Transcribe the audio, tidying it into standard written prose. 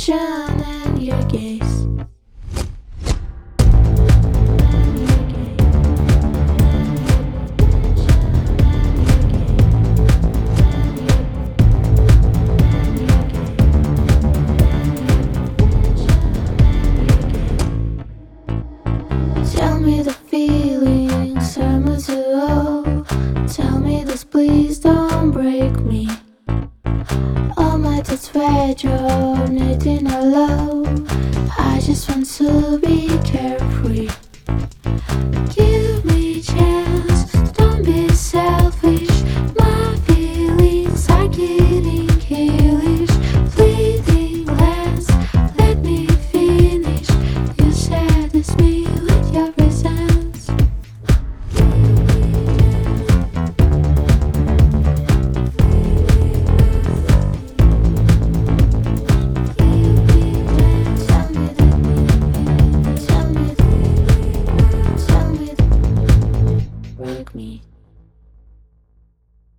attention and your gaze. Tell me the feelings are much too low. Tell me this, please don't break me. All my thoughts were drawn, needing a love. I just want to be careful.